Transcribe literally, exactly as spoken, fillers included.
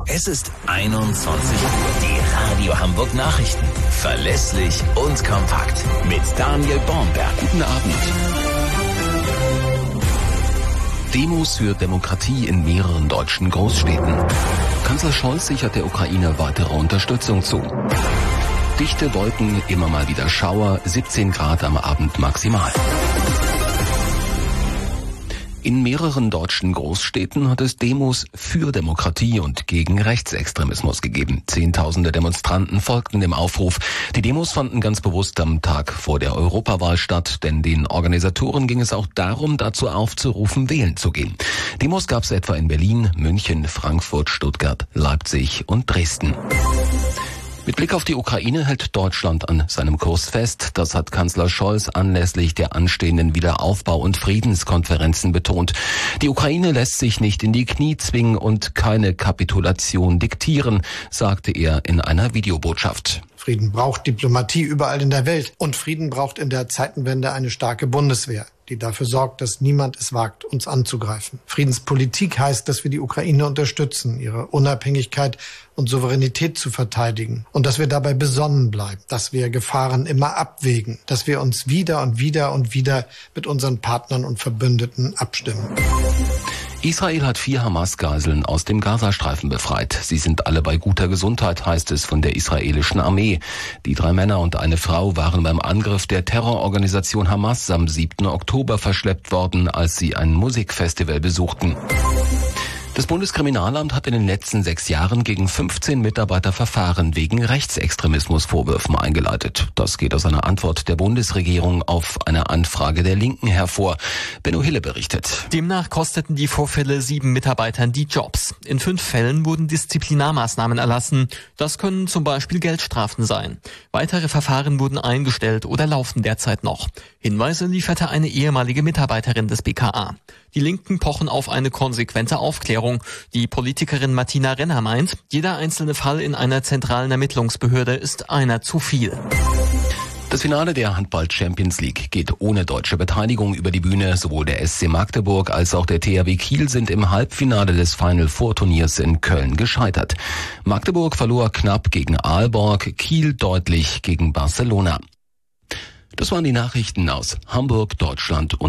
Es ist einundzwanzig Uhr. Die Radio Hamburg Nachrichten. Verlässlich und kompakt. Mit Daniel Bornberg. Guten Abend. Demos für Demokratie in mehreren deutschen Großstädten. Kanzler Scholz sichert der Ukraine weitere Unterstützung zu. Dichte Wolken, immer mal wieder Schauer, siebzehn Grad am Abend maximal. In mehreren deutschen Großstädten hat es Demos für Demokratie und gegen Rechtsextremismus gegeben. Zehntausende Demonstranten folgten dem Aufruf. Die Demos fanden ganz bewusst am Tag vor der Europawahl statt, denn den Organisatoren ging es auch darum, dazu aufzurufen, wählen zu gehen. Demos gab es etwa in Berlin, München, Frankfurt, Stuttgart, Leipzig und Dresden. Mit Blick auf die Ukraine hält Deutschland an seinem Kurs fest. Das hat Kanzler Scholz anlässlich der anstehenden Wiederaufbau- und Friedenskonferenzen betont. Die Ukraine lässt sich nicht in die Knie zwingen und keine Kapitulation diktieren, sagte er in einer Videobotschaft. Frieden braucht Diplomatie überall in der Welt. Und Frieden braucht in der Zeitenwende eine starke Bundeswehr, die dafür sorgt, dass niemand es wagt, uns anzugreifen. Friedenspolitik heißt, dass wir die Ukraine unterstützen, ihre Unabhängigkeit und Souveränität zu verteidigen und dass wir dabei besonnen bleiben, dass wir Gefahren immer abwägen, dass wir uns wieder und wieder und wieder mit unseren Partnern und Verbündeten abstimmen. Israel hat vier Hamas-Geiseln aus dem Gazastreifen befreit. Sie sind alle bei guter Gesundheit, heißt es von der israelischen Armee. Die drei Männer und eine Frau waren beim Angriff der Terrororganisation Hamas am siebten Oktober verschleppt worden, als sie ein Musikfestival besuchten. Das Bundeskriminalamt hat in den letzten sechs Jahren gegen fünfzehn Mitarbeiter Verfahren wegen Rechtsextremismusvorwürfen eingeleitet. Das geht aus einer Antwort der Bundesregierung auf eine Anfrage der Linken hervor. Benno Hille berichtet. Demnach kosteten die Vorfälle sieben Mitarbeitern die Jobs. In fünf Fällen wurden Disziplinarmaßnahmen erlassen. Das können zum Beispiel Geldstrafen sein. Weitere Verfahren wurden eingestellt oder laufen derzeit noch. Hinweise lieferte eine ehemalige Mitarbeiterin des B K A. Die Linken pochen auf eine konsequente Aufklärung. Die Politikerin Martina Renner meint, jeder einzelne Fall in einer zentralen Ermittlungsbehörde ist einer zu viel. Das Finale der Handball-Champions League geht ohne deutsche Beteiligung über die Bühne. Sowohl der S C Magdeburg als auch der T H W Kiel sind im Halbfinale des Final-Four-Turniers in Köln gescheitert. Magdeburg verlor knapp gegen Aalborg, Kiel deutlich gegen Barcelona. Das waren die Nachrichten aus Hamburg, Deutschland und